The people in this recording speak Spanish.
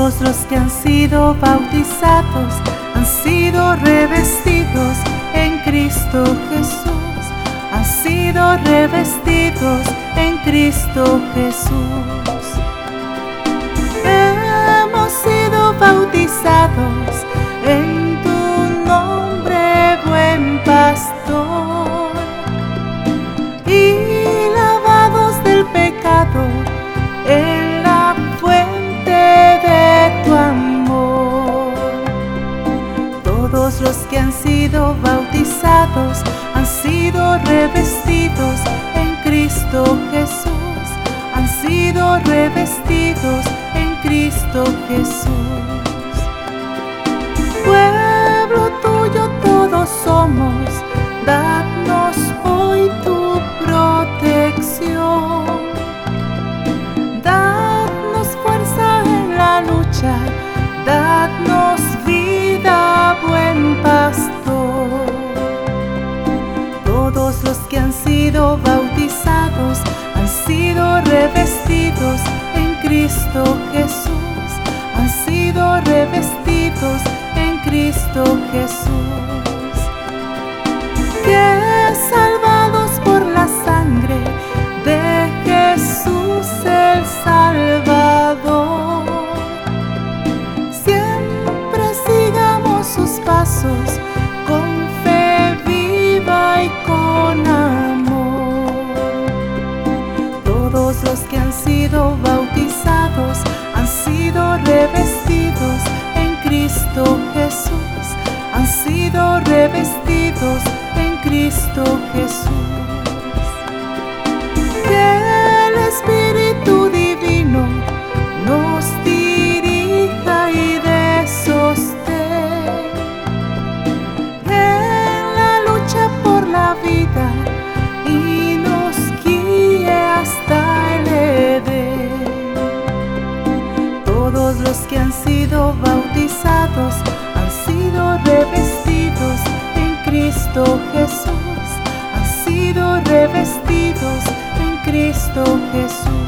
Todos los que han sido bautizados han sido revestidos en Cristo Jesús. Han sido revestidos en Cristo Jesús. Hemos sido bautizados en tu nombre, buen pastor, y lavados del pecado en la fuente de tu amor. Todos los que han sido bautizados han sido revestidos en Cristo Jesús. Han sido revestidos en Cristo Jesús. Pueblo tuyo todos somos, danos hoy tu protección. Dadnos fuerza en la lucha, dadnos vida, buen pastor. Todos los que han sido bautizados han sido revestidos en Cristo Jesús. Han sido revestidos en Cristo Jesús. Que salvados por la sangre de Jesús el Salvador, siempre sigamos sus pasos con fe viva y con amor. Todos los que han sido bautizados han sido revestidos en Cristo Jesús. Han sido revestidos en Cristo Jesús. Que el Espíritu Divino nos dirija y dé sostén en la lucha por la vida y nos guíe hasta el Edén. Todos los que han sido bautizados han sido revestidos en Cristo Jesús. Han sido revestidos en Cristo Jesús.